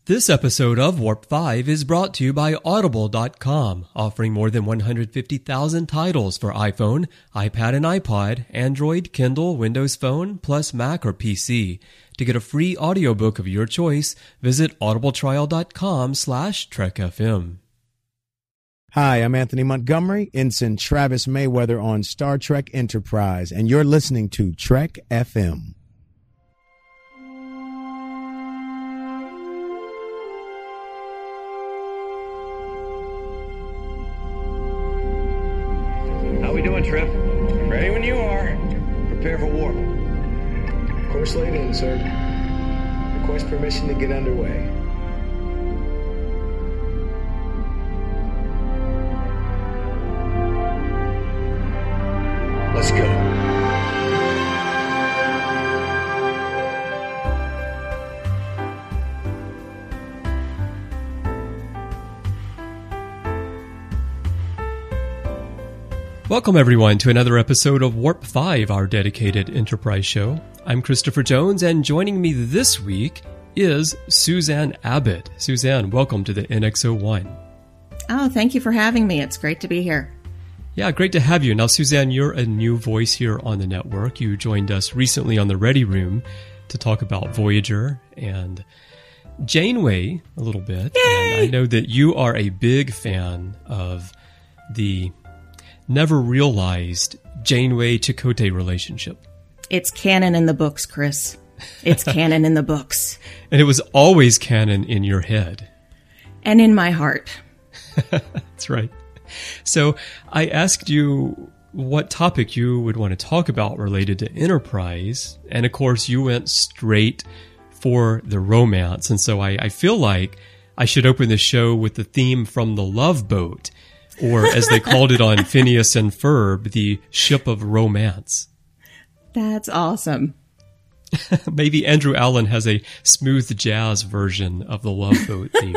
This episode of Warp 5 is brought to you by Audible.com, offering more than 150,000 titles for iPhone, iPad and iPod, Android, Kindle, Windows Phone, plus Mac or PC. To get a free audiobook of your choice, visit audibletrial.com/TrekFM. Hi, I'm Anthony Montgomery, Ensign Travis Mayweather on Star Trek Enterprise, and you're listening to Trek FM. How we doing, Trip? Ready when you are. Prepare for warp. Course laid in, sir. Request permission to get underway. Let's go. Welcome everyone to another episode of Warp 5, our dedicated Enterprise show. I'm Christopher Jones, and joining me this week is Suzanne Abbott. Suzanne, welcome to the NX-01. Oh, thank you for having me. It's great to be here. Yeah, great to have you. Now, Suzanne, you're a new voice here on the network. You joined us recently on the Ready Room to talk about Voyager and Janeway a little bit. Yay! And I know that you are a big fan of the never realized Janeway-Chakotay relationship. It's canon in the books, Chris. It's canon in the books. And it was always canon in your head. And in my heart. That's right. So I asked you what topic you would want to talk about related to Enterprise. And of course, you went straight for the romance. And so I feel like I should open the show with the theme from The Love Boat, or as they called it on Phineas and Ferb, the Ship of Romance. That's awesome. Maybe Andrew Allen has a smooth jazz version of the Love Boat theme.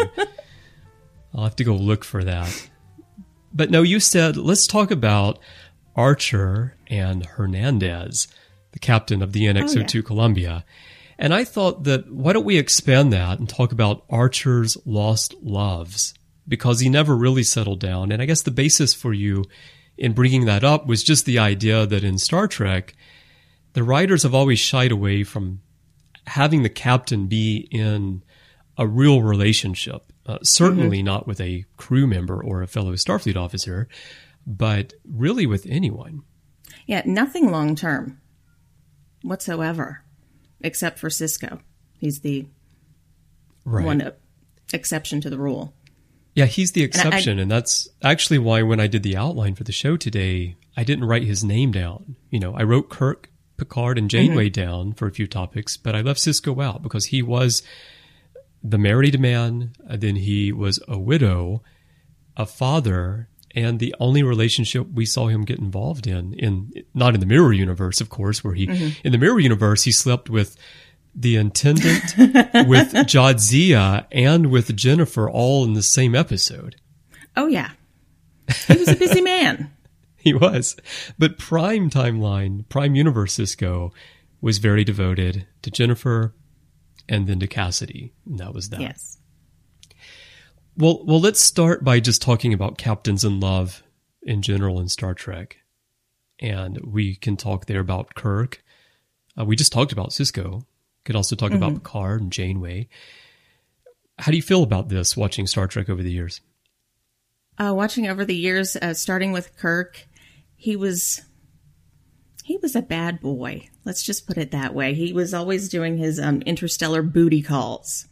I'll have to go look for that. But no, you said, let's talk about Archer and Hernandez, the captain of the NX-02 Columbia. And I thought that, why don't we expand that and talk about Archer's lost loves? Because he never really settled down. And I guess the basis for you in bringing that up was just the idea that in Star Trek, the writers have always shied away from having the captain be in a real relationship. Certainly not with a crew member or a fellow Starfleet officer, but really with anyone. Yeah, nothing long term whatsoever, except for Sisko. He's the one exception to the rule. Yeah, he's the exception, and that's actually why when I did the outline for the show today, I didn't write his name down. You know, I wrote Kirk, Picard, and Janeway down for a few topics, but I left Sisko out because he was the married man, then he was a widow, a father, and the only relationship we saw him get involved in not in the Mirror Universe, of course, where he, in the Mirror Universe, he slept with the Intendant, with Jadzia, and with Jennifer all in the same episode. Oh, yeah. He was a busy man. He was. But Prime Timeline, Prime Universe Sisko was very devoted to Jennifer and then to Cassidy. And that was that. Yes. Well, let's start by just talking about captains in love in general in Star Trek. And we can talk there about Kirk. We just talked about Sisko. Could also talk about Picard and Janeway. How do you feel about this, watching Star Trek over the years? Watching over the years, starting with Kirk, he was a bad boy. Let's just put it that way. He was always doing his interstellar booty calls.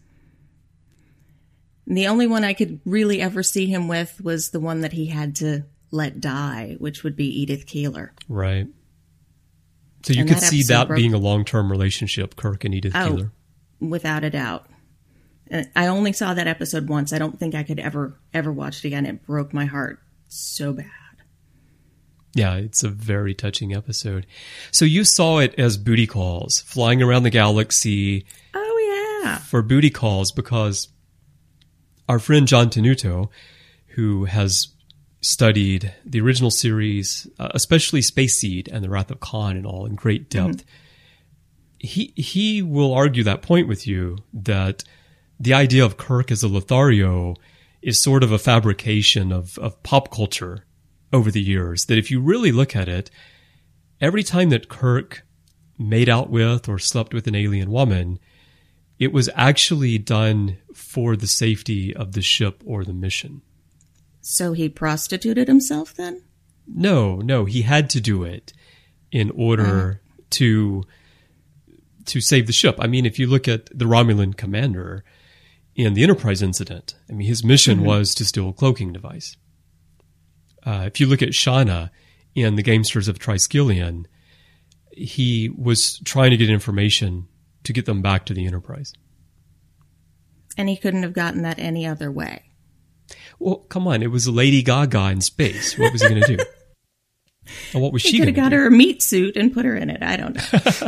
And the only one I could really ever see him with was the one that he had to let die, which would be Edith Keeler. Right. So you could see that being a long-term relationship, Kirk and Edith Keeler. Without a doubt. And I only saw that episode once. I don't think I could ever watch it again. It broke my heart so bad. Yeah, it's a very touching episode. So you saw it as booty calls, flying around the galaxy. Oh, yeah. For booty calls, because our friend John Tenuto, who has studied the original series, especially Space Seed and the Wrath of Khan and all in great depth, he will argue that point with you that the idea of Kirk as a Lothario is sort of a fabrication of pop culture over the years. That if you really look at it, every time that Kirk made out with or slept with an alien woman, it was actually done for the safety of the ship or the mission. So he prostituted himself then? No, he had to do it in order to save the ship. I mean, if you look at the Romulan commander in the Enterprise incident, I mean, his mission was to steal a cloaking device. If you look at Shauna in the Gamesters of Triskelion, he was trying to get information to get them back to the Enterprise. And he couldn't have gotten that any other way. Well, come on. It was Lady Gaga in space. What was he going to do? And what was she going to do? He could have got her a meat suit and put her in it. I don't know.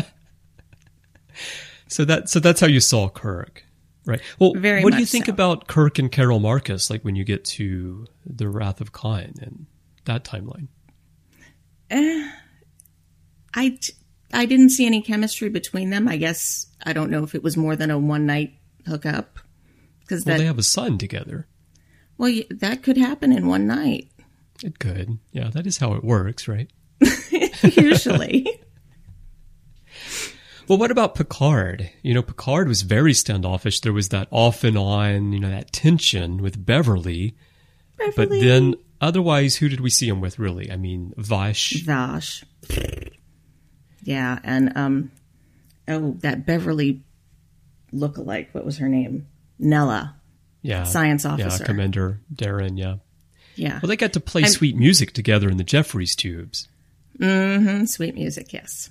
So that's how you saw Kirk, right? Well, Very what do you much think so. about Kirk and Carol Marcus, like when you get to the Wrath of Khan and that timeline? I didn't see any chemistry between them. I guess I don't know if it was more than a one-night hookup. Well, they have a son together. Well, that could happen in one night. It could. Yeah, that is how it works, right? Usually. Well, what about Picard? Picard was very standoffish. There was that off and on, that tension with Beverly. But then otherwise, who did we see him with, really? I mean, Vash. Yeah, and, that Beverly lookalike, what was her name? Nella. Yeah. Science officer. Yeah, Commander Darren, yeah. Yeah. Well, they got to play sweet music together in the Jeffries tubes. Mm-hmm, sweet music, yes.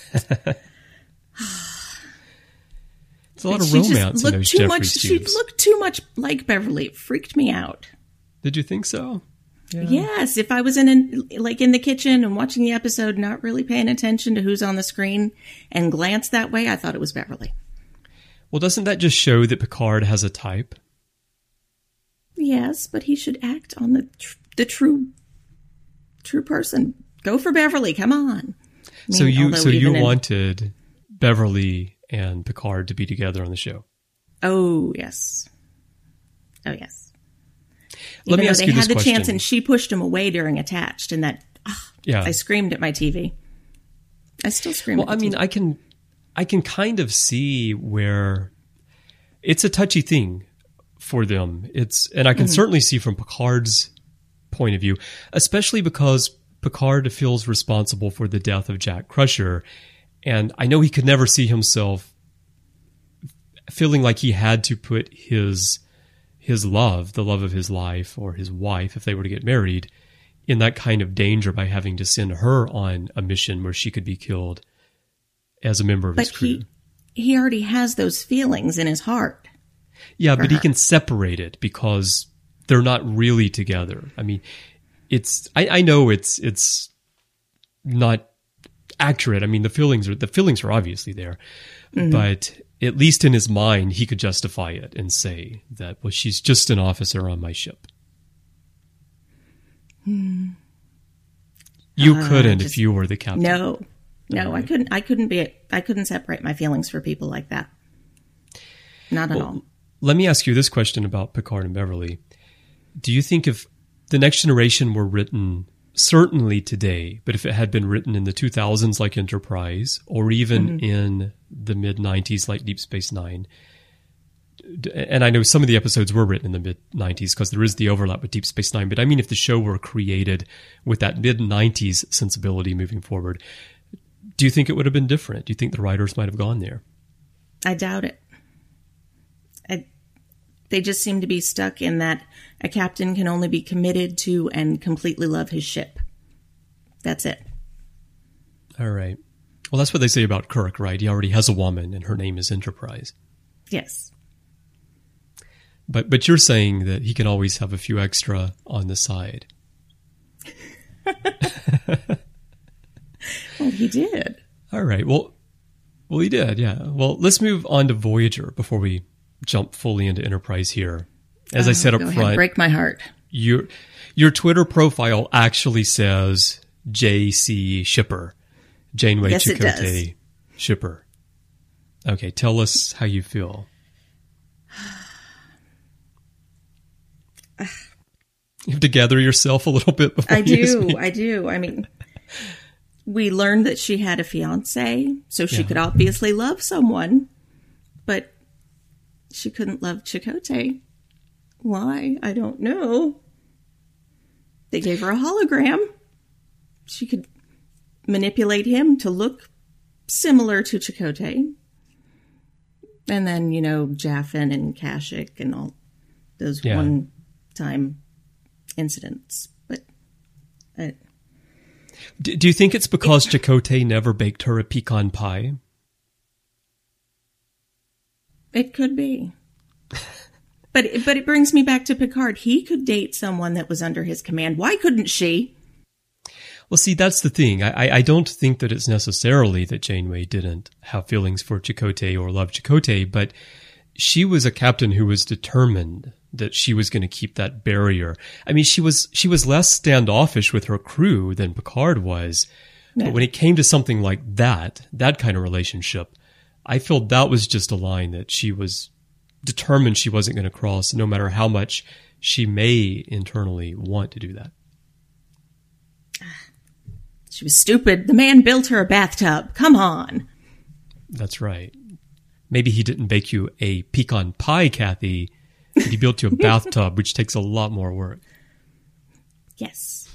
It's a lot of romance in those Jeffries tubes. She looked too much like Beverly. It freaked me out. Did you think so? Yeah. Yes, if I was in the kitchen and watching the episode, not really paying attention to who's on the screen and glanced that way, I thought it was Beverly. Well, doesn't that just show that Picard has a type? Yes, but he should act on the true person. Go for Beverly. Come on. So you wanted Beverly and Picard to be together on the show? Oh yes. Let me ask you this question. They had the chance, and she pushed him away during Attached, and I screamed at my TV. I still scream. Well, at the TV. I can kind of see where it's a touchy thing for them. And I can certainly see from Picard's point of view, especially because Picard feels responsible for the death of Jack Crusher. And I know he could never see himself feeling like he had to put his love, the love of his life, or his wife, if they were to get married, in that kind of danger by having to send her on a mission where she could be killed as a member of his crew. He already has those feelings in his heart. Yeah, but he can separate it because they're not really together. I mean, I know it's not accurate. I mean, the feelings are obviously there, but at least in his mind, he could justify it and say that, well, she's just an officer on my ship. You couldn't if you were the captain. No, I couldn't. I couldn't separate my feelings for people like that. Not at all. Let me ask you this question about Picard and Beverly. Do you think if the Next Generation were written certainly today, but if it had been written in the 2000s like Enterprise, or even in the mid-90s like Deep Space Nine, and I know some of the episodes were written in the mid-90s because there is the overlap with Deep Space Nine, but I mean if the show were created with that mid-90s sensibility moving forward, do you think it would have been different? Do you think the writers might have gone there? I doubt it. They just seem to be stuck in that a captain can only be committed to and completely love his ship. That's it. All right. Well, that's what they say about Kirk, right? He already has a woman, and her name is Enterprise. Yes. But you're saying that he can always have a few extra on the side. Well, he did. All right. Well, he did, yeah. Well, let's move on to Voyager before we jump fully into Enterprise here. As I said up front, break my heart. Your Twitter profile actually says JC Shipper, Janeway Chakotay Shipper. Okay, tell us how you feel. You have to gather yourself a little bit before I you speak. do. I mean, we learned that she had a fiance, so she could obviously love someone, but she couldn't love Chakotay. Why? I don't know. They gave her a hologram. She could manipulate him to look similar to Chakotay. And then, Jaffin and Kashyyyk and all those one-time incidents. But do you think it's because Chakotay never baked her a pecan pie? It could be. But it brings me back to Picard. He could date someone that was under his command. Why couldn't she? Well, see, that's the thing. I don't think that it's necessarily that Janeway didn't have feelings for Chakotay or love Chakotay, but she was a captain who was determined that she was going to keep that barrier. I mean, she was less standoffish with her crew than Picard was. Yeah. But when it came to something like that kind of relationship, I feel that was just a line that she was determined she wasn't going to cross, no matter how much she may internally want to do that. She was stupid. The man built her a bathtub. Come on. That's right. Maybe he didn't bake you a pecan pie, Kathy, but he built you a bathtub, which takes a lot more work. Yes.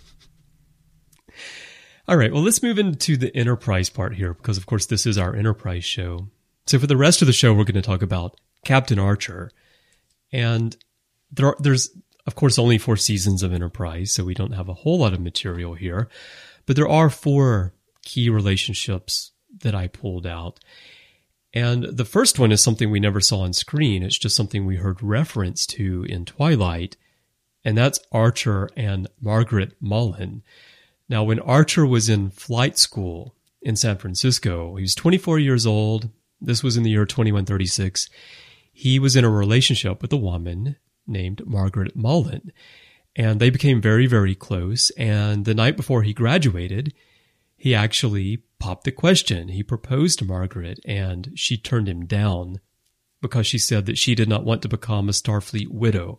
All right, well, let's move into the Enterprise part here, because, of course, this is our Enterprise show. So for the rest of the show, we're going to talk about Captain Archer. And there's, of course, only 4 seasons of Enterprise, so we don't have a whole lot of material here. But there are 4 key relationships that I pulled out. And the first one is something we never saw on screen. It's just something we heard reference to in Twilight. And that's Archer and Margaret Mullen. Now, when Archer was in flight school in San Francisco, he was 24 years old. This was in the year 2136. He was in a relationship with a woman named Margaret Mullen. And they became very, very close. And the night before he graduated, he actually popped the question. He proposed to Margaret, and she turned him down because she said that she did not want to become a Starfleet widow.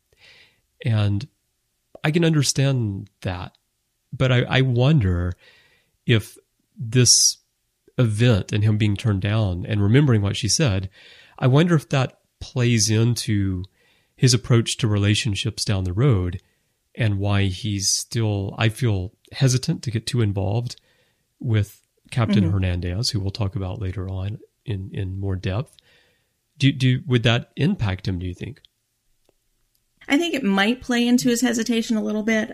And I can understand that. But I wonder if this event and him being turned down and remembering what she said, I wonder if that plays into his approach to relationships down the road and why he's still, I feel, hesitant to get too involved with Captain Hernandez, who we'll talk about later on in more depth. Would that impact him, do you think? I think it might play into his hesitation a little bit,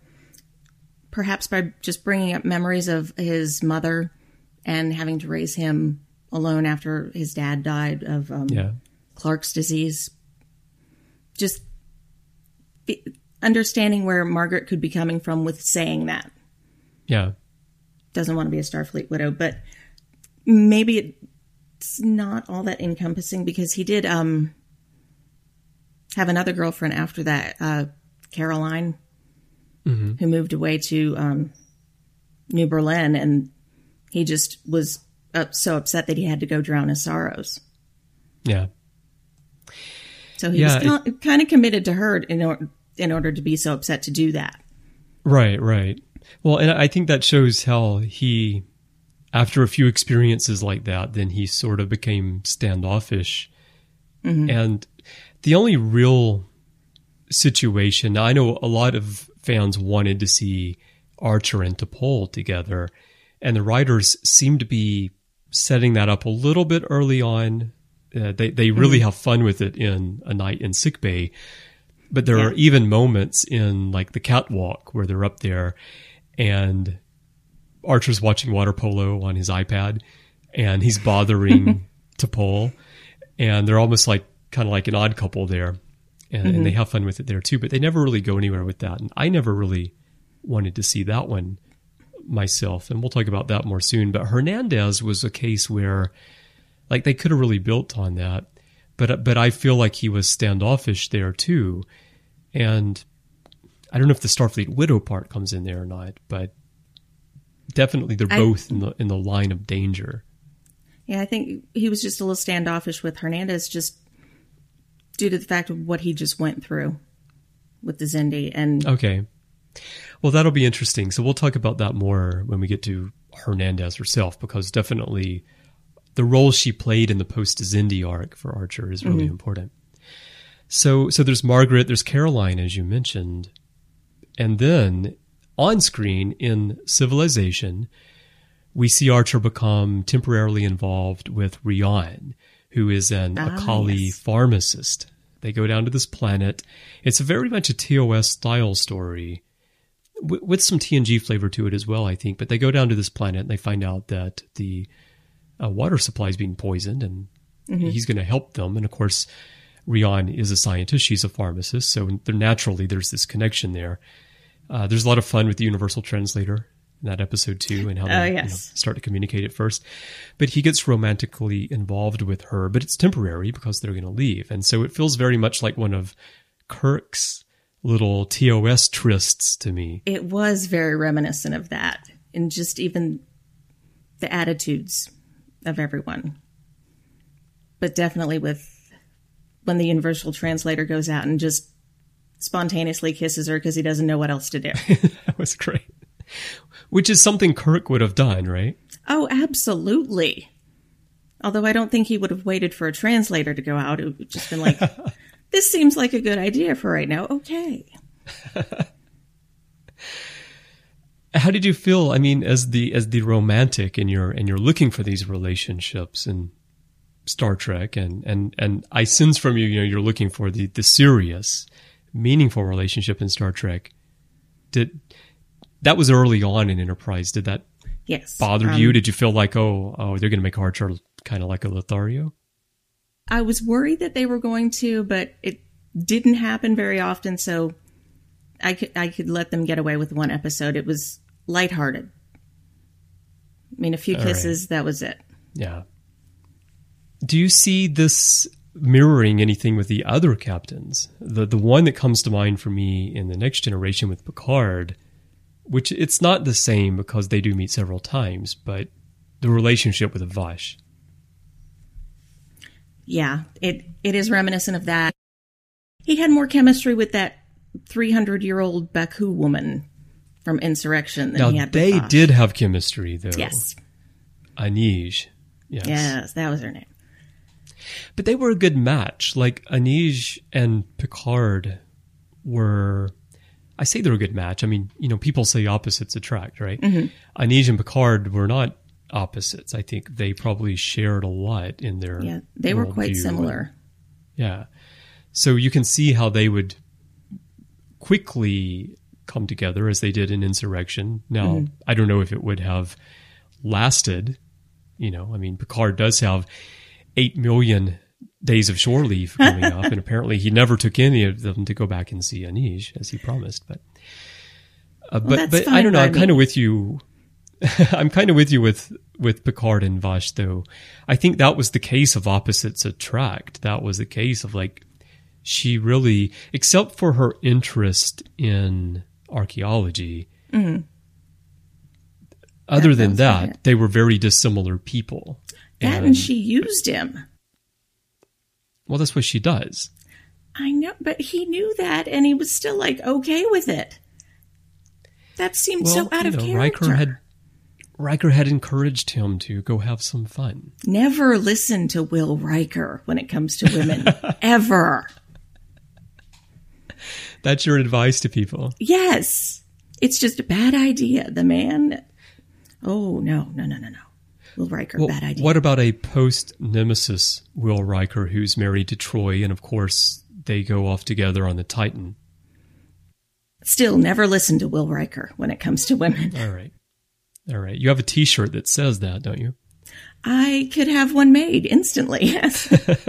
perhaps by just bringing up memories of his mother and having to raise him alone after his dad died of Clark's disease. Just understanding where Margaret could be coming from with saying that. Yeah. Doesn't want to be a Starfleet widow, but maybe it's not all that encompassing because he did have another girlfriend after that, Caroline, who moved away to New Berlin, and he just was so upset that he had to go drown his sorrows. Yeah. So he was kind of committed to her in order to be so upset to do that. Right. Well, and I think that shows how he, after a few experiences like that, then he sort of became standoffish. And the only real situation, now I know a lot of fans wanted to see Archer and T'Pol together, and the writers seem to be setting that up a little bit early on. They really have fun with it in A Night in Sickbay, but there are even moments in like the catwalk where they're up there and Archer's watching water polo on his iPad and he's bothering T'Pol, and they're almost like kind of like an odd couple there, and they have fun with it there too, but they never really go anywhere with that. And I never really wanted to see that one myself, and we'll talk about that more soon. But Hernandez was a case where like they could have really built on that, but I feel like he was standoffish there too. And I don't know if the Starfleet widow part comes in there or not, but definitely they're both in the line of danger. Yeah, I think he was just a little standoffish with Hernandez just due to the fact of what he just went through. with the Xindi. And Okay. Well, that'll be interesting. So we'll talk about that more when we get to Hernandez herself, because definitely the role she played in the post-Xindi arc for Archer is really important. So there's Margaret, there's Caroline, as you mentioned. And then on screen in Civilization, we see Archer become temporarily involved with Rian, who is an Akali pharmacist. They go down to this planet. It's very much a TOS style story with some TNG flavor to it as well, I think. But they go down to this planet and they find out that the water supply is being poisoned, and he's going to help them. And of course, Rian is a scientist. She's a pharmacist. So naturally, there's this connection there. There's a lot of fun with the Universal Translator in that episode too, and how they start to communicate at first. But he gets romantically involved with her, but it's temporary because they're going to leave. And so it feels very much like one of Kirk's little TOS trysts to me. it was very reminiscent of that, and just even the attitudes of everyone. But definitely with when the Universal Translator goes out and just spontaneously kisses her because he doesn't know what else to do. That was great. Which is something Kirk would have done, right? Oh, absolutely. Although I don't think he would have waited for a translator to go out. It would have just been like, this seems like a good idea for right now. Okay. How did you feel? I mean, as the romantic, and you're looking for these relationships in Star Trek, and I sense from you, you're looking for the serious, meaningful relationship in Star Trek. That was early on in Enterprise. Did that bother you? Did you feel like, oh, they're going to make Archer kind of like a Lothario? I was worried that they were going to, but it didn't happen very often, so I could let them get away with one episode. It was lighthearted. I mean, a few kisses, that was it. Yeah. Do you see this mirroring anything with the other captains? The one that comes to mind for me in The Next Generation with Picard, which it's not the same because they do meet several times, but the relationship with Vash. Yeah, it is reminiscent of that. He had more chemistry with that 300-year-old Baku woman from Insurrection than he had with they Vash. did have chemistry, though. Yes. Anij. Yes, that was her name. But they were a good match. Like, Anij and Picard were... I say they're a good match. I mean, people say opposites attract, right? Mm-hmm. Anij and Picard were not opposites. I think they probably shared a lot in their they were quite similar. So you can see how they would quickly come together as they did in Insurrection. Now, I don't know if it would have lasted. I mean, Picard does have 8 million days of shore leave coming up, and apparently he never took any of them to go back and see Anij as he promised. But I don't know. I'm kind of with you. I'm kind of with you with Picard and Vash, though. I think that was the case of opposites attract. That was the case of, like, she really, except for her interest in archaeology, other than that, they were very dissimilar people. And she used him. Well, that's what she does. I know, but he knew that, and he was still, like, okay with it. That seemed so out of character. Riker had encouraged him to go have some fun. Never listen to Will Riker when it comes to women. Ever. That's your advice to people? Yes. It's just a bad idea. The man... Oh, no. Will Riker, bad idea. What about a post-Nemesis Will Riker who's married to Troy, and of course they go off together on the Titan? Still, never listen to Will Riker when it comes to women. All right. You have a T-shirt that says that, don't you? I could have one made instantly, yes.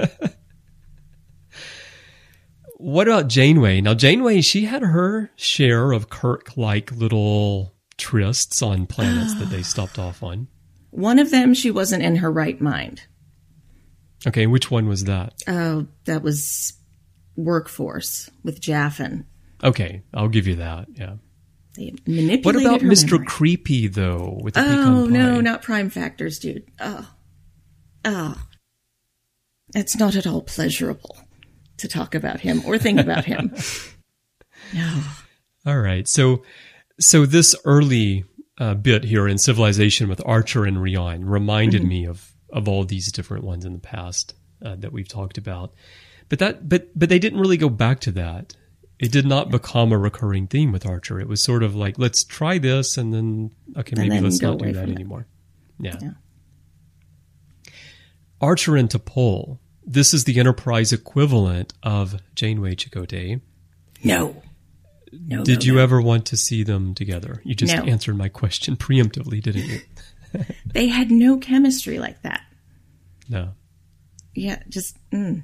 What about Janeway? Now, Janeway, she had her share of Kirk-like little trysts on planets that they stopped off on. One of them, she wasn't in her right mind. Okay, which one was that? Oh, that was Workforce with Jaffin. Okay, I'll give you that, yeah. They manipulated What about her Mr. memory. Creepy, though, with the pecan pie? Oh, no, not prime factors, dude. Oh. It's not at all pleasurable to talk about him or think about him. No. All right. So this early bit here in Civilization with Archer and Rian reminded me of all these different ones in the past that we've talked about. But they didn't really go back to that. It did not become a recurring theme with Archer. It was sort of like, let's try this, and then, okay, maybe let's not do that anymore. Yeah. Archer and T'Pol. This is the Enterprise equivalent of Janeway Chakotay. No. Did you ever want to see them together? You just answered my question preemptively, didn't you? They had no chemistry like that. No. Yeah, just...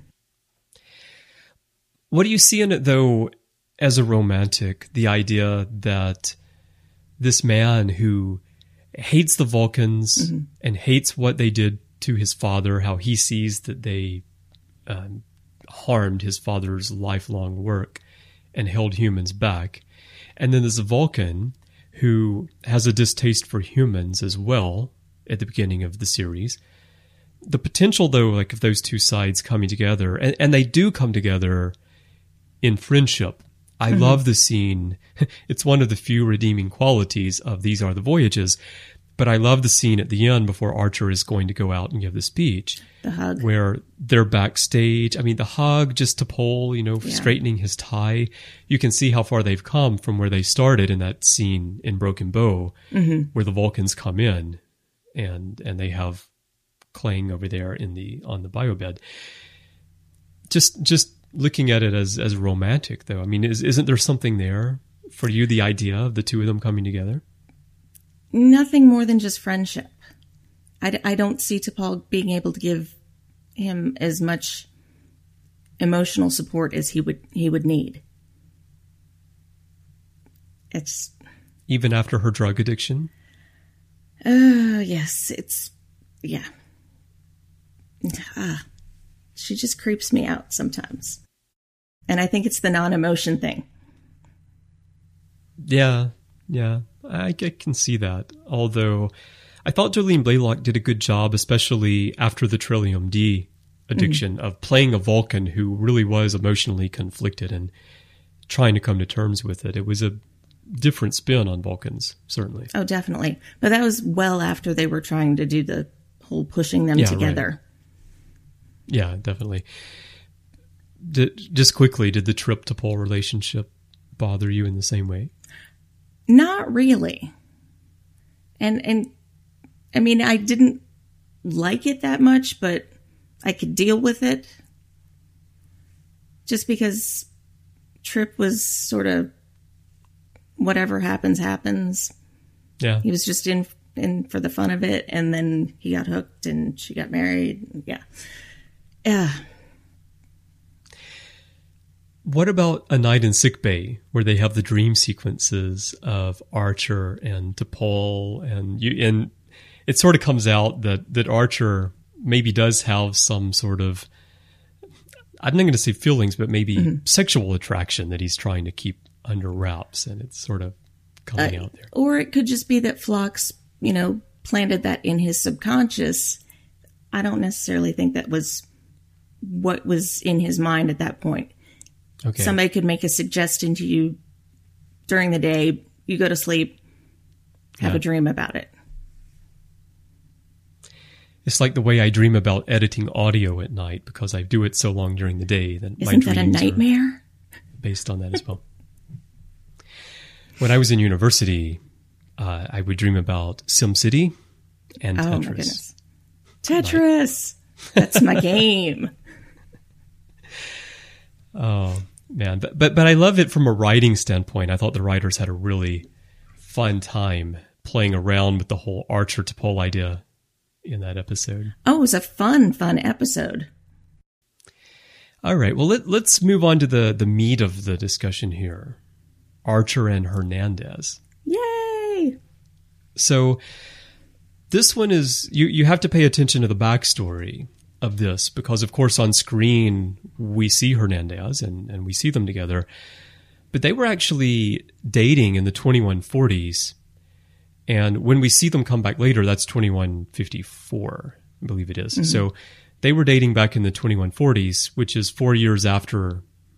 What do you see in it, though, as a romantic? The idea that this man who hates the Vulcans and hates what they did to his father, how he sees that they harmed his father's lifelong work and held humans back. And then there's a Vulcan who has a distaste for humans as well at the beginning of the series. The potential, though, like of those two sides coming together, and they do come together in friendship. I love the scene. It's one of the few redeeming qualities of These Are the Voyages. But I love the scene at the end before Archer is going to go out and give the speech. The hug. Where they're backstage. I mean, the hug, just T'Pol, straightening his tie. You can see how far they've come from where they started in that scene in Broken Bow, where the Vulcans come in and they have Klang over there on the biobed. Just looking at it as romantic, though. I mean, isn't there something there for you, the idea of the two of them coming together? Nothing more than just friendship. I don't see T'Pol being able to give him as much emotional support as he would need. It's even after her drug addiction. Yes, yeah. She just creeps me out sometimes, and I think it's the non-emotion thing. Yeah, I can see that. Although I thought Jolene Blalock did a good job, especially after the Trillium D addiction, of playing a Vulcan who really was emotionally conflicted and trying to come to terms with it. It was a different spin on Vulcans, certainly. Oh, definitely. But that was well after they were trying to do the whole pushing them together. Right. Yeah, definitely. Just quickly, did the Trip T'Pol relationship bother you in the same way? Not really. And I mean, I didn't like it that much, but I could deal with it. Just because Trip was sort of whatever happens, happens. Yeah. He was just in for the fun of it, and then he got hooked and she got married. Yeah. Yeah. What about A Night in Sickbay, where they have the dream sequences of Archer and T'Pol, and it sort of comes out that Archer maybe does have some sort of, I'm not going to say feelings, but maybe sexual attraction that he's trying to keep under wraps, and it's sort of coming out there. Or it could just be that Phlox, planted that in his subconscious. I don't necessarily think that was what was in his mind at that point. Okay. Somebody could make a suggestion to you during the day, you go to sleep, have a dream about it. It's like the way I dream about editing audio at night, because I do it so long during the day that my dreams a nightmare? Are based on that as well. When I was in university, I would dream about SimCity and Tetris. Oh my goodness. Tetris! That's my game. Oh, man. But I love it from a writing standpoint. I thought the writers had a really fun time playing around with the whole Archer T'Pol idea in that episode. Oh, it was a fun episode. All right. Well, let's move on to the meat of the discussion here. Archer and Hernandez. Yay! So this one is, you have to pay attention to the backstory of this, because of course on screen we see Hernandez and we see them together, but they were actually dating in the 2140s, and when we see them come back later, that's 2154, I believe it is. Mm-hmm. So they were dating back in the 2140s, which is 4 years after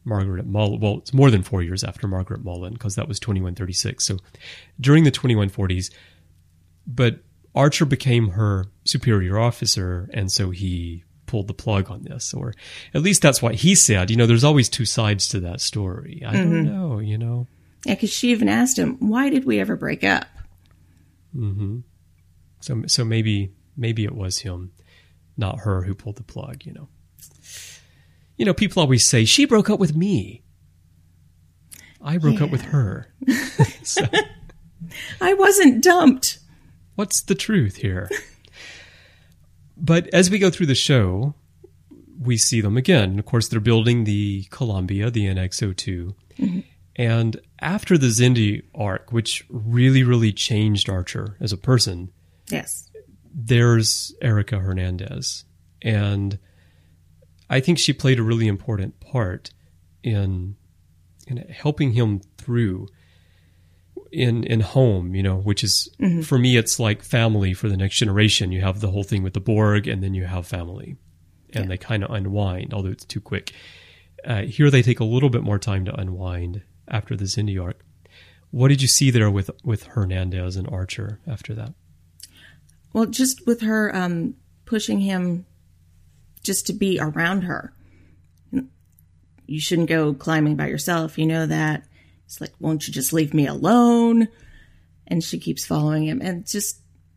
Margaret Mullen. Well, it's more than 4 years after Margaret Mullen, because that was 2136. So during the 2140s, but Archer became her superior officer, and so he pulled the plug on this, or at least that's what he said. There's always two sides to that story. I don't know, Yeah, because she even asked him, why did we ever break up? Mm-hmm. So maybe it was him, not her, who pulled the plug, People always say, she broke up with me. I broke up with her. So, I wasn't dumped. what's the truth here? But as we go through the show, we see them again. Of course, they're building the Columbia, the NX-02. Mm-hmm. And after the Xindi arc, which really, really changed Archer as a person, yes, there's Erica Hernandez. And I think she played a really important part in helping him through in home, which is, for me, it's like family for the next generation. You have the whole thing with the Borg, and then you have family. And they kind of unwind, although it's too quick. Here they take a little bit more time to unwind after the Xindi arc. What did you see there with Hernandez and Archer after that? Well, just with her pushing him just to be around her. You shouldn't go climbing by yourself. You know that. It's like, won't you just leave me alone? And she keeps following him. And just,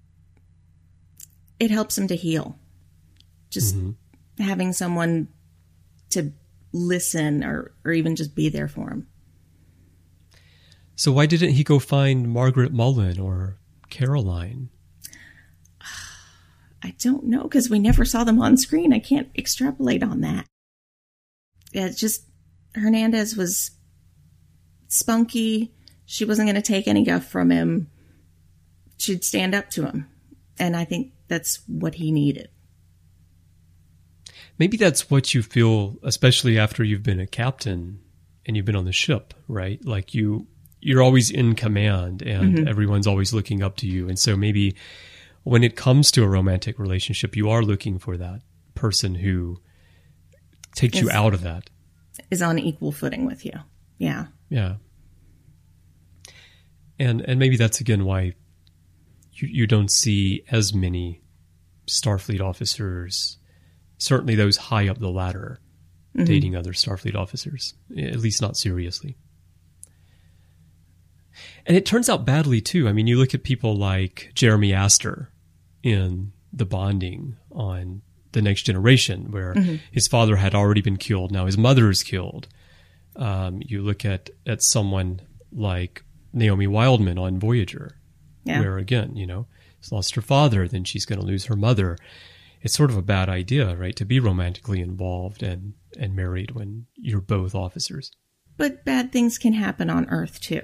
it helps him to heal. Just having someone to listen or even just be there for him. So why didn't he go find Margaret Mullen or Caroline? I don't know, because we never saw them on screen. I can't extrapolate on that. Yeah, it's just Hernandez was spunky. She wasn't going to take any guff from him. She'd stand up to him. And I think that's what he needed. Maybe that's what you feel, especially after you've been a captain and you've been on the ship, right? Like you're always in command and everyone's always looking up to you. And so maybe when it comes to a romantic relationship, you are looking for that person who takes you out of that. Is on equal footing with you. Yeah. Yeah. And maybe that's again why you don't see as many Starfleet officers, certainly those high up the ladder, dating other Starfleet officers, at least not seriously. And it turns out badly too. I mean, you look at people like Jeremy Astor in The Bonding on The Next Generation, where his father had already been killed. Now his mother is killed. You look at someone like Naomi Wildman on Voyager, where again, she's lost her father, then she's going to lose her mother. It's sort of a bad idea, right, to be romantically involved and married when you're both officers. But bad things can happen on Earth too.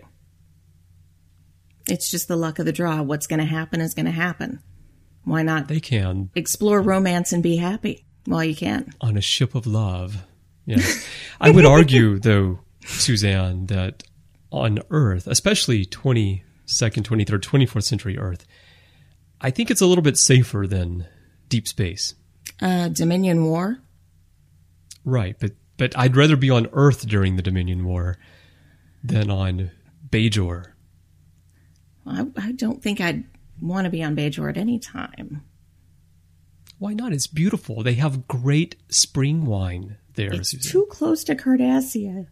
It's just the luck of the draw. What's going to happen is going to happen. Why not? They can explore romance and be happy while you can. On a ship of love. Yeah. I would argue, though, Suzanne, that on Earth, especially 22nd, 23rd, 24th century Earth, I think it's a little bit safer than deep space. Dominion War? Right. But I'd rather be on Earth during the Dominion War than on Bajor. I don't think I'd want to be on Bajor at any time. Why not? It's beautiful. They have great spring wine there. It's Susan. too close to Cardassia.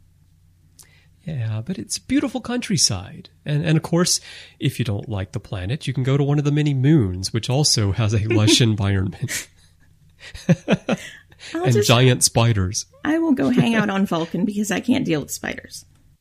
Yeah, but it's beautiful countryside. And of course, if you don't like the planet, you can go to one of the many moons, which also has a lush environment. And giant spiders. I will go hang out on Vulcan because I can't deal with spiders.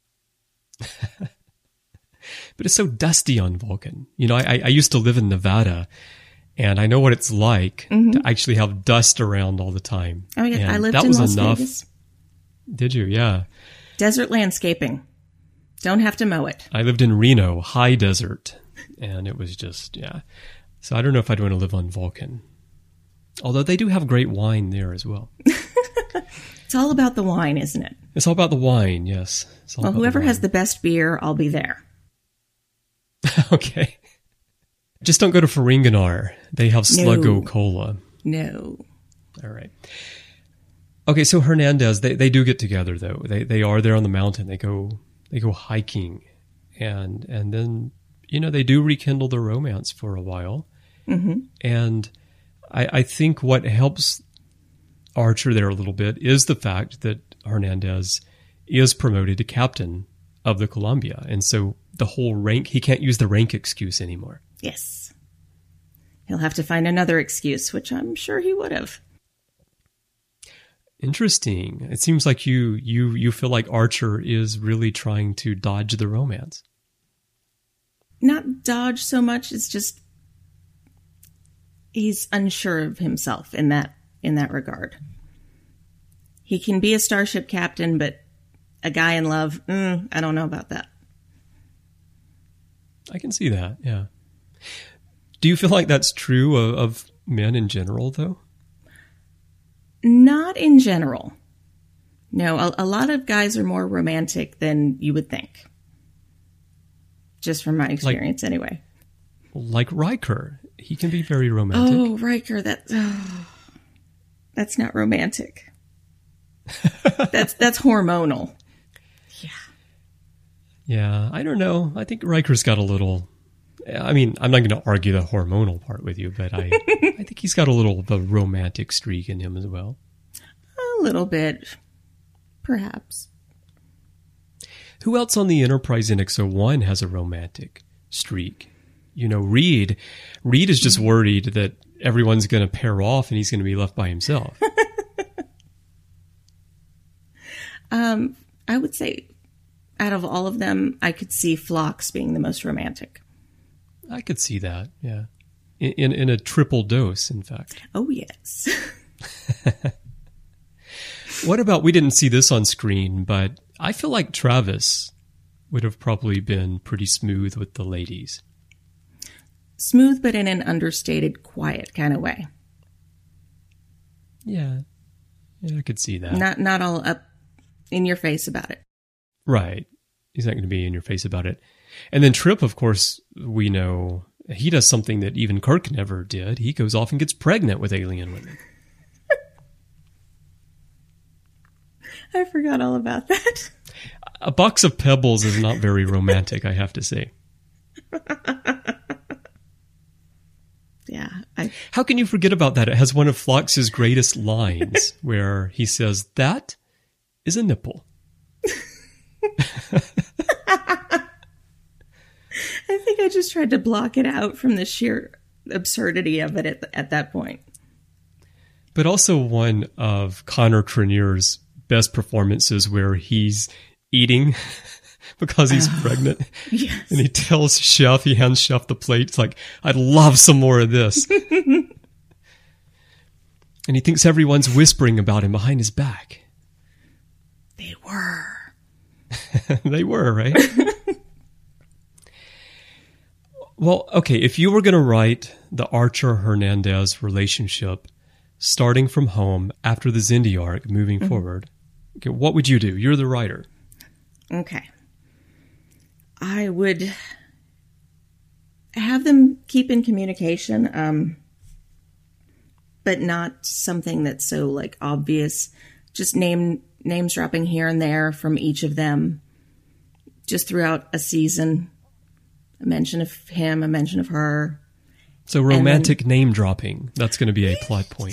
But it's so dusty on Vulcan. I used to live in Nevada, and I know what it's like to actually have dust around all the time. Oh, yeah. And I lived that in was Las enough. Vegas. Did you? Yeah. Desert landscaping. Don't have to mow it. I lived in Reno, high desert, and it was just, yeah. So I don't know if I'd want to live on Vulcan. Although they do have great wine there as well. It's all about the wine, isn't it? It's all about the wine, yes. Well, whoever has the best beer, I'll be there. Okay. Just don't go to Ferenginar. They have Sluggo Cola. No. All right. Okay, so Hernandez, they do get together though. They are there on the mountain. They go hiking, and then they do rekindle their romance for a while. Mm-hmm. And I think what helps Archer there a little bit is the fact that Hernandez is promoted to captain of the Columbia, and so the whole rank, he can't use the rank excuse anymore. Yes, he'll have to find another excuse, which I'm sure he would have. Interesting. It seems like you feel like Archer is really trying to dodge the romance. Not dodge so much, it's just he's unsure of himself in that regard. He can be a starship captain, but a guy in love, I don't know about that. I can see that, yeah. Do you feel like that's true of men in general, though? Not in general. No, a lot of guys are more romantic than you would think. Just from my experience, anyway. Like Riker. He can be very romantic. Oh, Riker, that's not romantic. That's hormonal. Yeah. Yeah, I don't know. I think Riker's got a little... I mean, I'm not going to argue the hormonal part with you, but I think he's got a little of a romantic streak in him as well. A little bit, perhaps. Who else on the Enterprise NX-01 has a romantic streak? Reed. Reed is just worried that everyone's going to pair off and he's going to be left by himself. I would say out of all of them, I could see Phlox being the most romantic. I could see that, yeah. In a triple dose, in fact. Oh, yes. What about, we didn't see this on screen, but I feel like Travis would have probably been pretty smooth with the ladies. Smooth, but in an understated, quiet kind of way. Yeah, I could see that. Not all up in your face about it. Right. He's not going to be in your face about it. And then Trip, of course, we know he does something that even Kirk never did. He goes off and gets pregnant with alien women. I forgot all about that. A box of pebbles is not very romantic, I have to say. Yeah. How can you forget about that? It has one of Phlox's greatest lines where he says, "That is a nipple." I think I just tried to block it out from the sheer absurdity of it at that point. But also one of Connor Trinneer's best performances where he's eating because he's pregnant. Yes. And he tells Chef, he hands Chef the plate. It's like, "I'd love some more of this." And he thinks everyone's whispering about him behind his back. They were. They were, right? Well, okay, if you were going to write the Archer-Hernandez relationship starting from home after the Xindi arc, moving forward, okay, what would you do? You're the writer. Okay. I would have them keep in communication, but not something that's so obvious. Just names dropping here and there from each of them, just throughout a season. A mention of him, a mention of her. So romantic name dropping. That's going to be a plot point.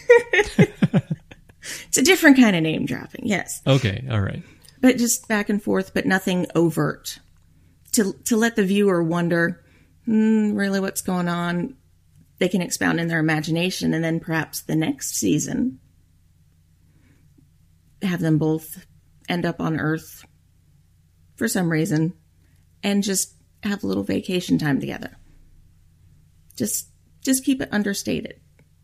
It's a different kind of name dropping, yes. Okay, all right. But just back and forth, but nothing overt. To let the viewer wonder, really what's going on? They can expound in their imagination, and then perhaps the next season have them both end up on Earth for some reason and just have a little vacation time together. Just keep it understated,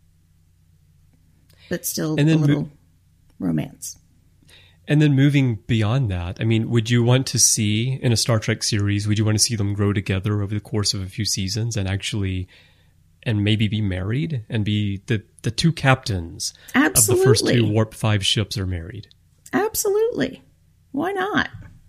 but still a little romance. And then moving beyond that, I mean, would you want to see, in a Star Trek series, would you want to see them grow together over the course of a few seasons and maybe be married and be the two captains Absolutely. of the first two Warp 5 ships are married? Absolutely. Why not?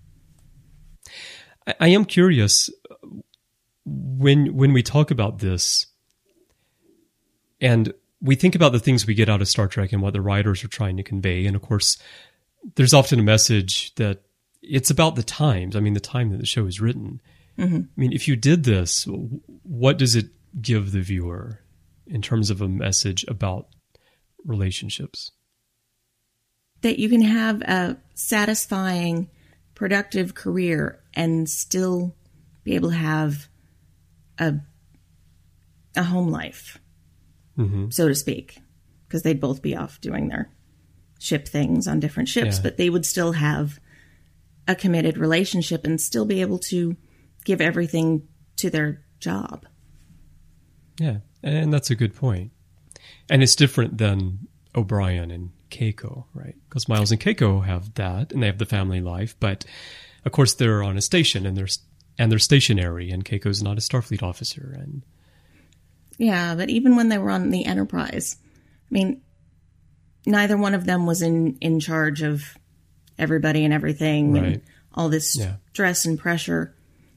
I am curious, when we talk about this, and we think about the things we get out of Star Trek and what the writers are trying to convey. And of course, there's often a message that it's about the times. I mean, the time that the show is written. Mm-hmm. I mean, if you did this, what does it give the viewer in terms of a message about relationships? That you can have a satisfying, productive career and still be able to have a home life, so to speak, because they'd both be off doing their ship things on different ships, but they would still have a committed relationship and still be able to give everything to their job. Yeah, and that's a good point. And it's different than O'Brien and Keiko, right? Because Miles and Keiko have that, and they have the family life, but of course they're on a station and they're stationary, and Keiko's not a Starfleet officer. And yeah, but even when they were on the Enterprise, I mean, neither one of them was in charge of everybody and everything, and all this stress and pressure.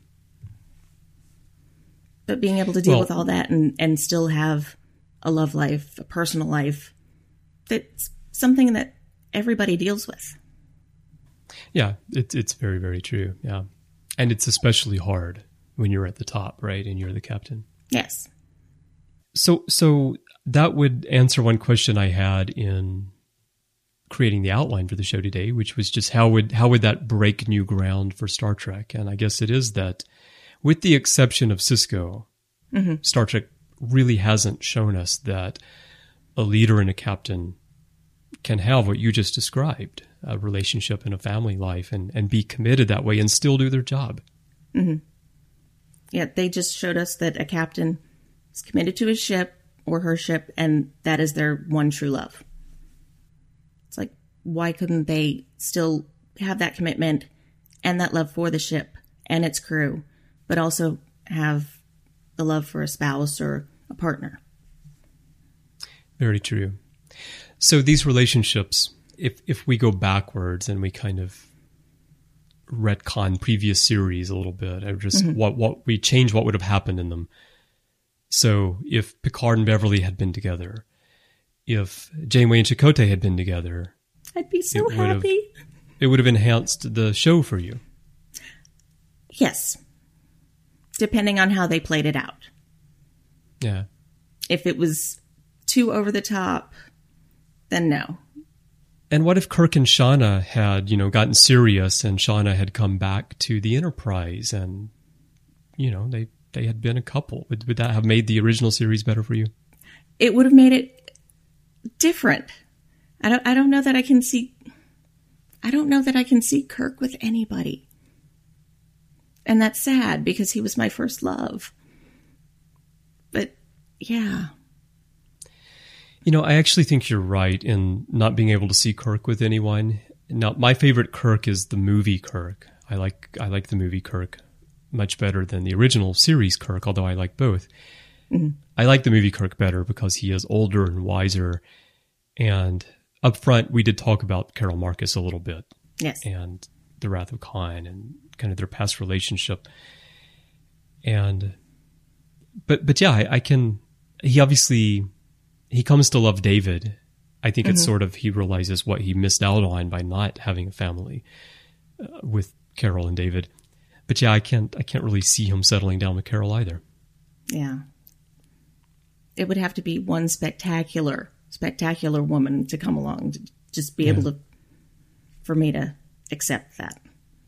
But being able to deal with all that and still have a love life, a personal life, that's something that everybody deals with. Yeah, it's very, very true. Yeah. And it's especially hard when you're at the top, right? And you're the captain. Yes. So that would answer one question I had in creating the outline for the show today, which was just how would that break new ground for Star Trek? And I guess it is that, with the exception of Sisko, Star Trek really hasn't shown us that a leader and a captain can have what you just described, a relationship and a family life, and be committed that way and still do their job. Mm-hmm. Yeah, they just showed us that a captain is committed to his ship or her ship, and that is their one true love. It's like, why couldn't they still have that commitment and that love for the ship and its crew, but also have the love for a spouse or a partner? Very true. So these relationships, if we go backwards and we kind of retcon previous series a little bit, or just what we change what would have happened in them. So if Picard and Beverly had been together, if Janeway and Chakotay had been together, I'd be so happy. It would have enhanced the show for you. Yes. Depending on how they played it out. Yeah. If it was too over the top, then no. And what if Kirk and Shauna had, gotten serious and Shauna had come back to the Enterprise and, they had been a couple? Would that have made the original series better for you? It would have made it different. I don't know that I can see Kirk with anybody. And that's sad because he was my first love. But yeah. I actually think you're right in not being able to see Kirk with anyone. Now, my favorite Kirk is the movie Kirk. I like the movie Kirk much better than the original series Kirk, although I like both. Mm-hmm. I like the movie Kirk better because he is older and wiser. And up front, we did talk about Carol Marcus a little bit. Yes. And the Wrath of Khan and kind of their past relationship. But yeah, he comes to love David. I think it's sort of, he realizes what he missed out on by not having a family with Carol and David. But yeah, I can't really see him settling down with Carol either. Yeah. It would have to be one spectacular woman to come along to just be able for me to accept that.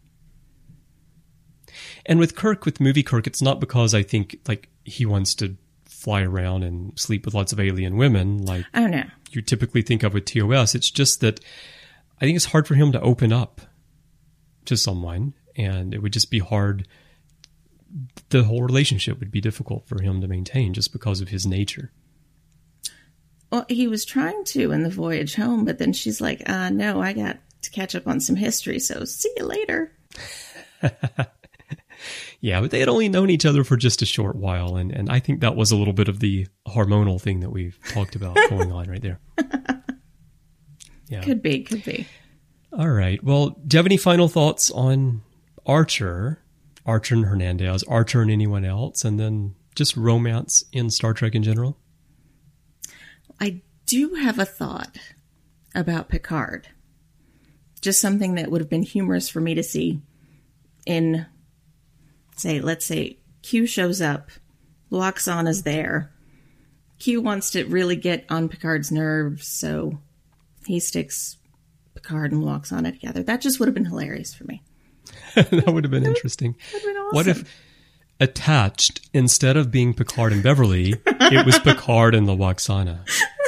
And with Kirk, with movie Kirk, it's not because I think he wants to fly around and sleep with lots of alien women like you typically think of with TOS. It's just that I think it's hard for him to open up to someone, and it would just be hard. The whole relationship would be difficult for him to maintain just because of his nature. Well, he was trying to in the voyage home, but then she's like, no, I got to catch up on some history, so see you later. Yeah, but they had only known each other for just a short while, and I think that was a little bit of the hormonal thing that we've talked about going on right there. Yeah. Could be. All right. Well, do you have any final thoughts on Archer and Hernandez, Archer and anyone else, and then just romance in Star Trek in general? I do have a thought about Picard. Just something that would have been humorous for me to see in, let's say Q shows up, Lwaxana's there. Q wants to really get on Picard's nerves, so he sticks Picard and Lwaxana together. That just would have been hilarious for me. That would have been interesting. That would have been awesome. What if attached, instead of being Picard and Beverly, it was Picard and Lwaxana?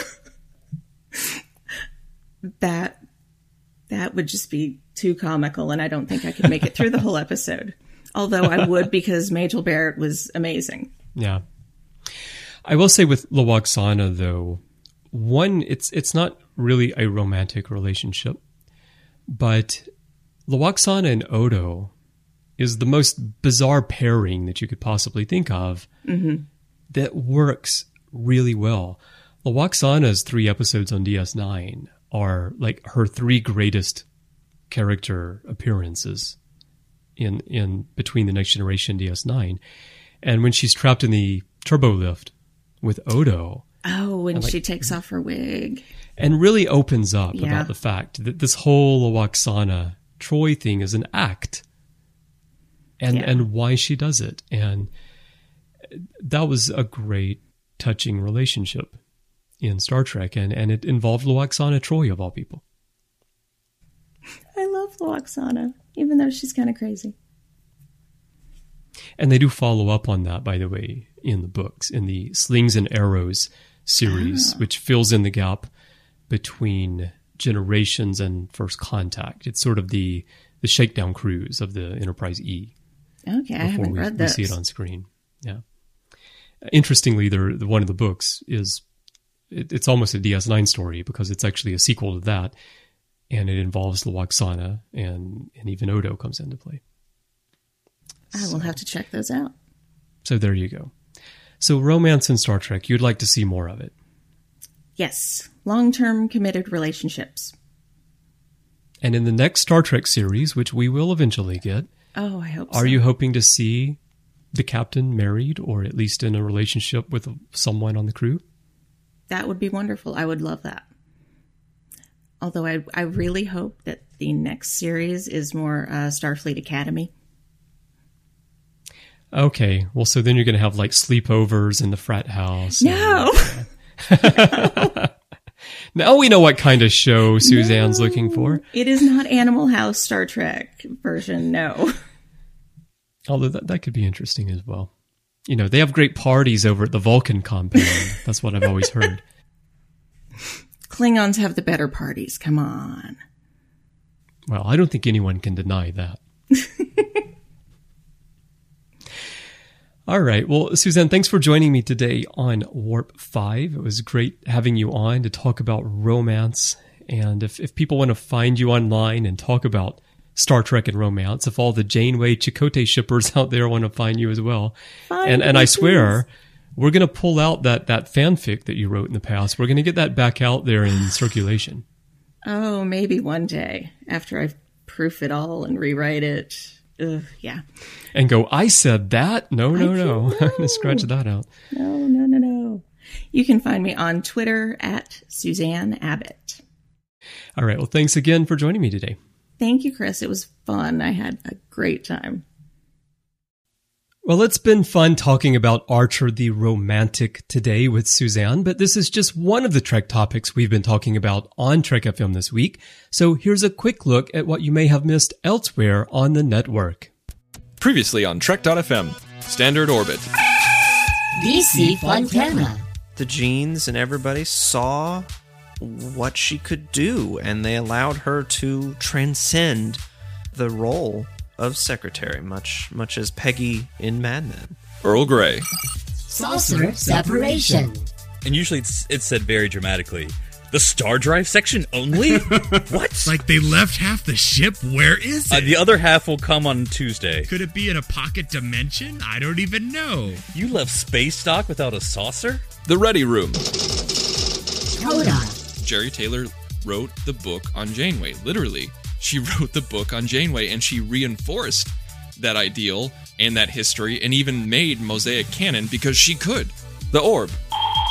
That would just be too comical, and I don't think I could make it through the whole episode. Although I would, because Majel Barrett was amazing. Yeah. I will say with Lwaxana, though, one, it's not really a romantic relationship, but Lwaxana and Odo is the most bizarre pairing that you could possibly think of that works really well. Lwaxana's 3 episodes on DS9 are like her 3 greatest character appearances in between the Next Generation DS9. And when she's trapped in the turbo lift with Odo. Oh, when she takes off her wig. And really opens up about the fact that this whole Lwaxana Troy thing is an act. And why she does it. And that was a great, touching relationship in Star Trek. And it involved Lwaxana Troy, of all people. I love Lwaxana, even though she's kind of crazy. And they do follow up on that, by the way, in the books, in the Slings and Arrows series, which fills in the gap between Generations and First Contact. It's sort of the shakedown cruise of the Enterprise E. Okay, I haven't read those. We see it on screen. Yeah. Interestingly, one of the books is it's almost a DS9 story because it's actually a sequel to that, and it involves Lwaxana, and even Odo comes into play. I will have to check those out. So there you go. So romance in Star Trek, you'd like to see more of it? Yes. Long-term committed relationships. And in the next Star Trek series, which we will eventually get, oh, I hope so. Are you hoping to see the captain married or at least in a relationship with someone on the crew? That would be wonderful. I would love that. Although I really hope that the next series is more Starfleet Academy. Okay. Well, so then you're going to have like sleepovers in the frat house. No! Now we know what kind of show Suzanne's looking for. It is not Animal House Star Trek version, no. Although that could be interesting as well. You know, they have great parties over at the Vulcan compound. That's what I've always heard. Klingons have the better parties. Come on. Well, I don't think anyone can deny that. All right. Well, Suzanne, thanks for joining me today on Warp 5. It was great having you on to talk about romance. And if people want to find you online and talk about Star Trek and romance, if all the Janeway Chakotay shippers out there want to find you as well. And I swear, we're going to pull out that fanfic that you wrote in the past. We're going to get that back out there in circulation. Oh, maybe one day after I proof it all and rewrite it. Yeah. And go, I said that? No. I'm going to scratch that out. No. You can find me on Twitter at Suzanne Abbott. All right. Well, thanks again for joining me today. Thank you, Chris. It was fun. I had a great time. Well, it's been fun talking about Archer the Romantic today with Suzanne, but this is just one of the Trek topics we've been talking about on Trek FM this week. So here's a quick look at what you may have missed elsewhere on the network. Previously on Trek.fm, Standard Orbit. VC Fontana. The Genes and everybody saw what she could do, and they allowed her to transcend the role of secretary, much as Peggy in Mad Men. Earl Grey. Saucer separation. And usually it's said very dramatically. The star drive section only? What? Like they left half the ship? Where is it? The other half will come on Tuesday. Could it be in a pocket dimension? I don't even know. You left space dock without a saucer? The Ready Room. Coda. Jerry Taylor wrote the book on Janeway, literally. She wrote the book on Janeway, and she reinforced that ideal and that history and even made Mosaic canon because she could. The Orb.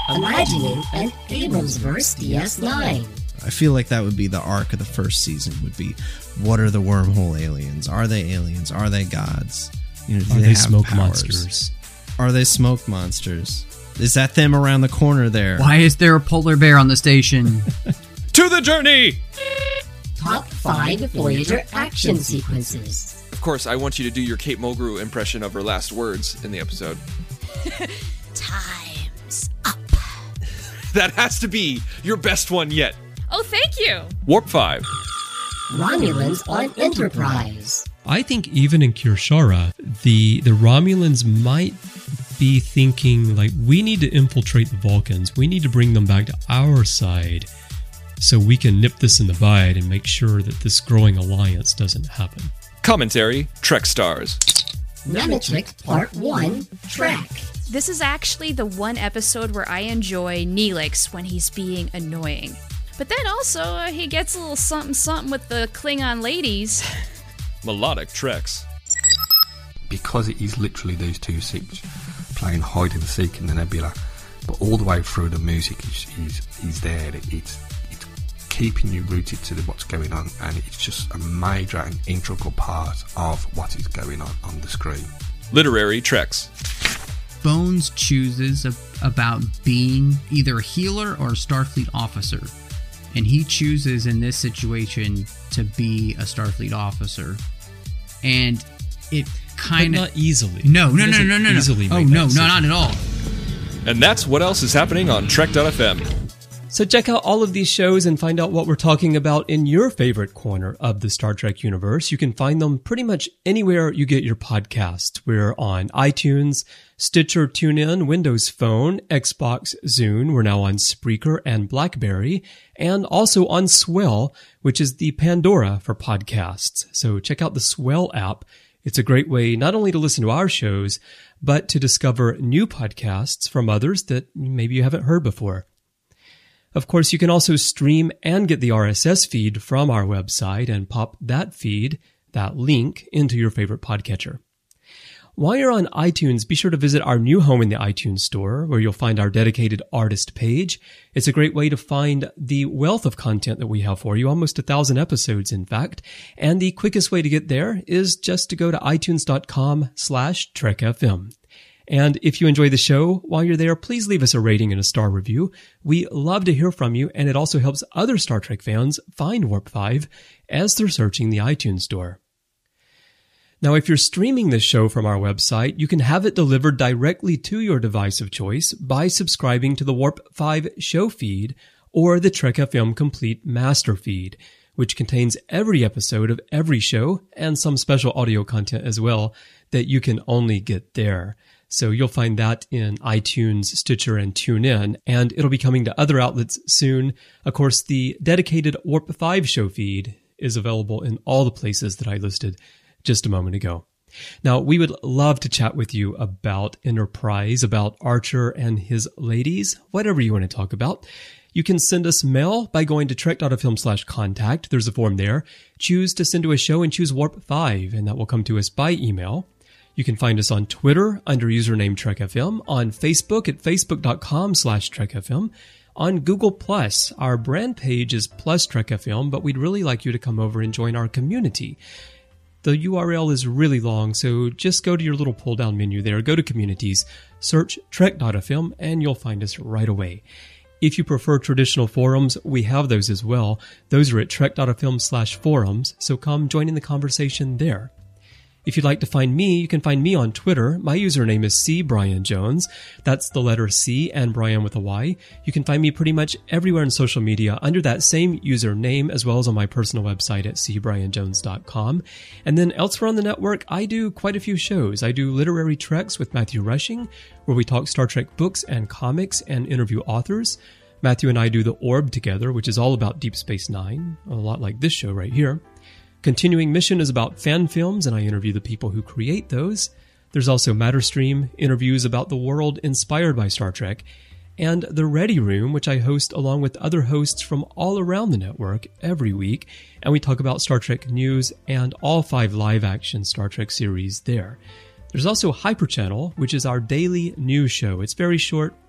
Imagining an Abramsverse DS9. I feel like that would be the arc of the first season, would be, what are the wormhole aliens? Are they aliens? Are they gods? You know, do Are they have smoke powers? monsters? Are they smoke monsters? Is that them around the corner there? Why is there a polar bear on the station? To the journey! Top 5 Voyager action sequences. Of course, I want you to do your Kate Mulgrew impression of her last words in the episode. Time's up. That has to be your best one yet. Oh, thank you. Warp 5. Romulans on Enterprise. I think even in Kirshara, the Romulans might be thinking, like, we need to infiltrate the Vulcans. We need to bring them back to our side so we can nip this in the bud and make sure that this growing alliance doesn't happen. Commentary, Trek Stars. Nemetic Part 1, Trek. This is actually the one episode where I enjoy Neelix when he's being annoying. But then also, he gets a little something with the Klingon ladies. Melodic Treks. Because it is literally these two ships playing hide and seek in the nebula, but all the way through the music is there. It's keeping you rooted to what's going on, and it's just a major and integral part of what is going on the screen. Literary Treks. Bones chooses about being either a healer or a Starfleet officer. And he chooses in this situation to be a Starfleet officer. And it kind of... But not easily. No. Easily oh, no, not at all. And that's what else is happening on Trek.fm. So check out all of these shows and find out what we're talking about in your favorite corner of the Star Trek universe. You can find them pretty much anywhere you get your podcasts. We're on iTunes, Stitcher, TuneIn, Windows Phone, Xbox, Zune. We're now on Spreaker and BlackBerry, and also on Swell, which is the Pandora for podcasts. So check out the Swell app. It's a great way not only to listen to our shows, but to discover new podcasts from others that maybe you haven't heard before. Of course, you can also stream and get the RSS feed from our website and pop that feed, that link, into your favorite podcatcher. While you're on iTunes, be sure to visit our new home in the iTunes Store, where you'll find our dedicated artist page. It's a great way to find the wealth of content that we have for you, almost 1,000 episodes, in fact. And the quickest way to get there is just to go to itunes.com/TrekFM. And if you enjoy the show, while you're there, please leave us a rating and a star review. We love to hear from you, and it also helps other Star Trek fans find Warp 5 as they're searching the iTunes Store. Now, if you're streaming this show from our website, you can have it delivered directly to your device of choice by subscribing to the Warp 5 show feed or the Trek FM Complete Master feed, which contains every episode of every show and some special audio content as well that you can only get there. So you'll find that in iTunes, Stitcher, and TuneIn, and it'll be coming to other outlets soon. Of course, the dedicated Warp 5 show feed is available in all the places that I listed just a moment ago. Now, we would love to chat with you about Enterprise, about Archer and his ladies, whatever you want to talk about. You can send us mail by going to trek.fm/contact. There's a form there. Choose to send to a show and choose Warp 5, and that will come to us by email. You can find us on Twitter under username TrekFM, on Facebook at facebook.com/TrekFM, on Google+. Our brand page is Plus TrekFM, but we'd really like you to come over and join our community. The URL is really long, so just go to your little pull-down menu there, go to Communities, search Trek.fm, and you'll find us right away. If you prefer traditional forums, we have those as well. Those are at Trek.fm/forums, so come join in the conversation there. If you'd like to find me, you can find me on Twitter. My username is CBrianJones. That's the letter C and Brian with a Y. You can find me pretty much everywhere in social media under that same username, as well as on my personal website at cbrianjones.com. And then elsewhere on the network, I do quite a few shows. I do Literary Treks with Matthew Rushing, where we talk Star Trek books and comics and interview authors. Matthew and I do The Orb together, which is all about Deep Space Nine, a lot like this show right here. Continuing Mission is about fan films, and I interview the people who create those. There's also Matterstream, interviews about the world inspired by Star Trek, and The Ready Room, which I host along with other hosts from all around the network every week, and we talk about Star Trek news and all 5 live-action Star Trek series there. There's also Hyper Channel, which is our daily news show. It's very short,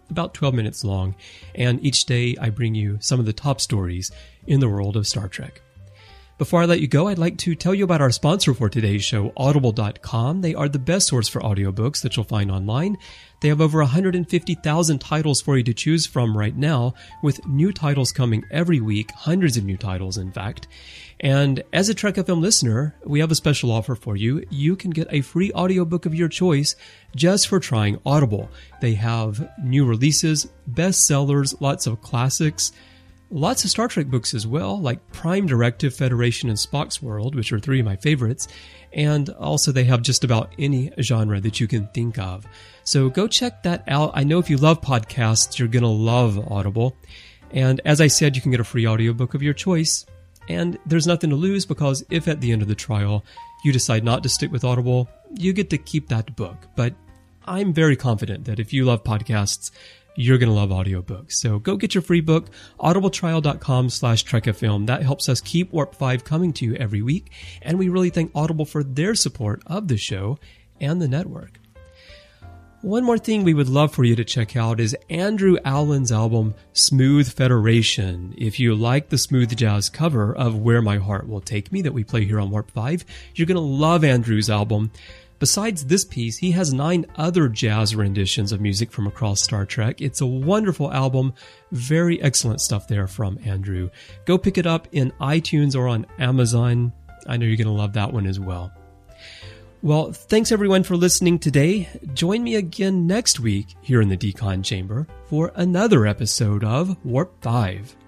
about 12 minutes long, and each day I bring you some of the top stories in the world of Star Trek. Before I let you go, I'd like to tell you about our sponsor for today's show, Audible.com. They are the best source for audiobooks that you'll find online. They have over 150,000 titles for you to choose from right now, with new titles coming every week, hundreds of new titles, in fact. And as a Trek FM listener, we have a special offer for you. You can get a free audiobook of your choice just for trying Audible. They have new releases, bestsellers, lots of classics, lots of Star Trek books as well, like Prime Directive, Federation, and Spock's World, which are three of my favorites. And also they have just about any genre that you can think of. So go check that out. I know if you love podcasts, you're going to love Audible. And as I said, you can get a free audiobook of your choice. And there's nothing to lose, because if at the end of the trial you decide not to stick with Audible, you get to keep that book. But I'm very confident that if you love podcasts, you're going to love audiobooks. So go get your free book, audibletrial.com/trekfm. That helps us keep Warp 5 coming to you every week. And we really thank Audible for their support of the show and the network. One more thing we would love for you to check out is Andrew Allen's album, Smooth Federation. If you like the smooth jazz cover of Where My Heart Will Take Me that we play here on Warp 5, you're going to love Andrew's album. Besides this piece, he has 9 other jazz renditions of music from across Star Trek. It's a wonderful album. Very excellent stuff there from Andrew. Go pick it up in iTunes or on Amazon. I know you're going to love that one as well. Well, thanks everyone for listening today. Join me again next week here in the Decon Chamber for another episode of Warp 5.